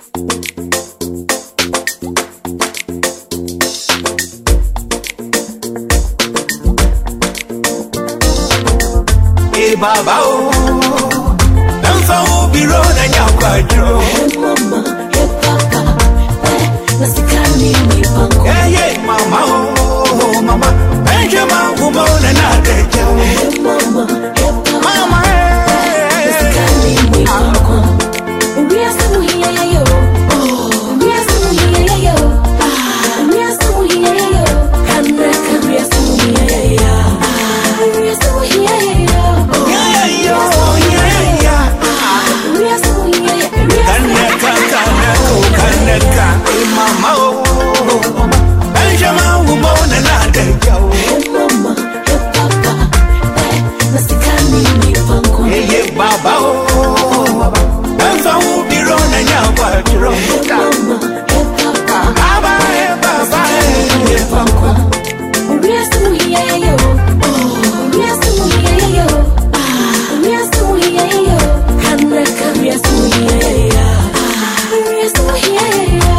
Baba oh, I'm so be road and you're quite true. Mama, papa, nasikani ni pango. Yeah, mama oh, mama, Benjamin woman and I take you. Mama, papa, mama, nasikani ni pango. We are so here yo. We are so here yo. We are so here yo. We are so here yo. We are so here yo. Mama oh, Benjamin woman and I take you. Mama, papa, nasikani ni pango. Yeah, baba oh, I'm so be road and you're quite true. Mama, papa, baba, pango. We are so here yo. We are so here yo. We are so here yo. We are so here yo. We are so here yo.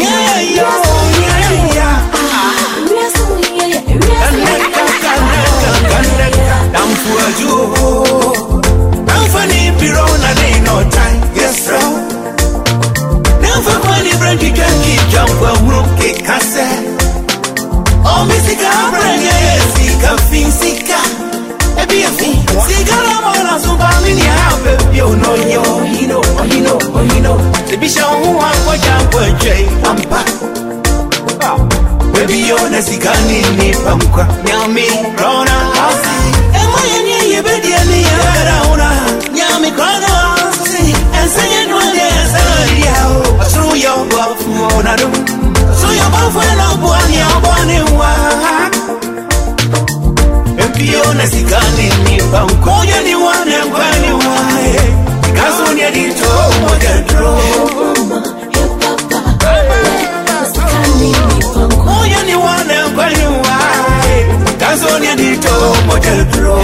Baby, you're not sick, I need pampa. Yami, Rona, and my any baby, any Rona, Yami, Crono, and say it one day, so your buff, Monado, so your buff, and I'll go on your bonny one. Baby, you're not sick, I need pampa. Anyone and anyone, because when you did to what you draw. Anyone and anyone, that's all you need to model draw.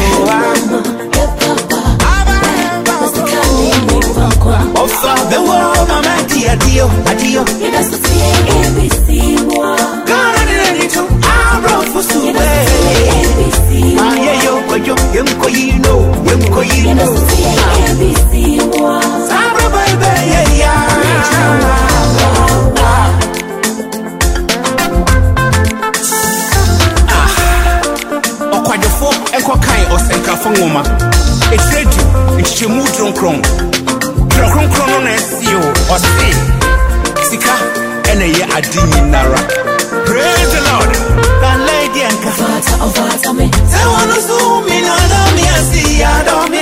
Of the world, Mama, dear, adio. ABC, God, I need to. I brought for soup. ABC, ABC, Sabra, baby, yeah. Eko kai osenka fongoma etredu echichemu dronkron no na sio osi sika ene ye adini nara. Praise the Lord. Can lady and Vata me. Say wanna so me no do me asi ya do me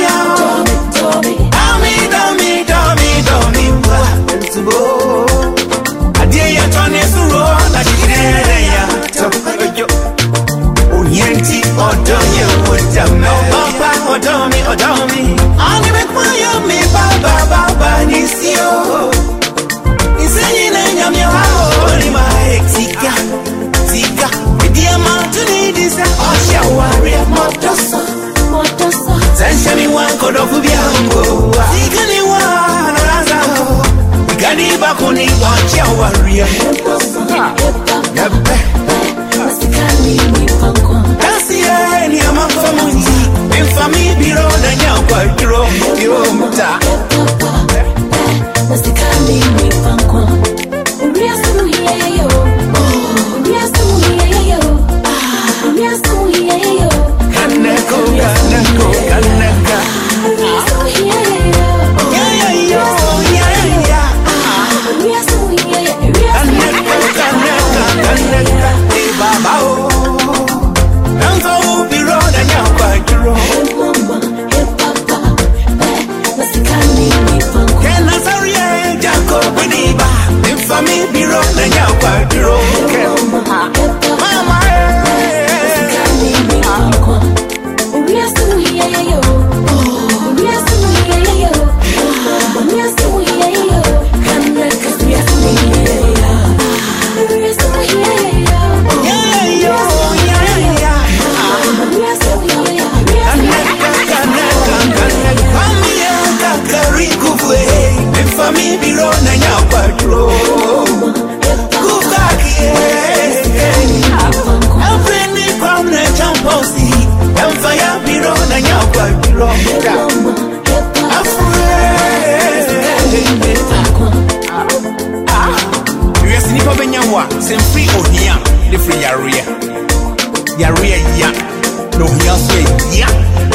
wa entubo adie ya tone suro na chikire ya tokojo Yenti odoye wotame Papa odomi Ani mekwaya mi baba nisio Isenyi na nyamya hao ni maexika Tika Media matuni disa Osha waria motosa Sensha mi wanko dofu biango Tika ni wana razao Ikani bakuni osha waria Nebe Kasi ya ni amako munzi Mfami biro na nyakwa kiro Kiro muta Nasikani ni pankwa Uria sumu hiye yo Uria sumu hiye yo Uria sumu hiye yo Kaneko Uria sumu hiye yo Yeah Uria sumu hiye yo Kaneka Baba oh Nanzo biro na nyakwa kiro Mama, papa, nasikani ni Yes, Nipa Benyawa, send free or here, the free area. Yaria, ya, no, here, say, yeah.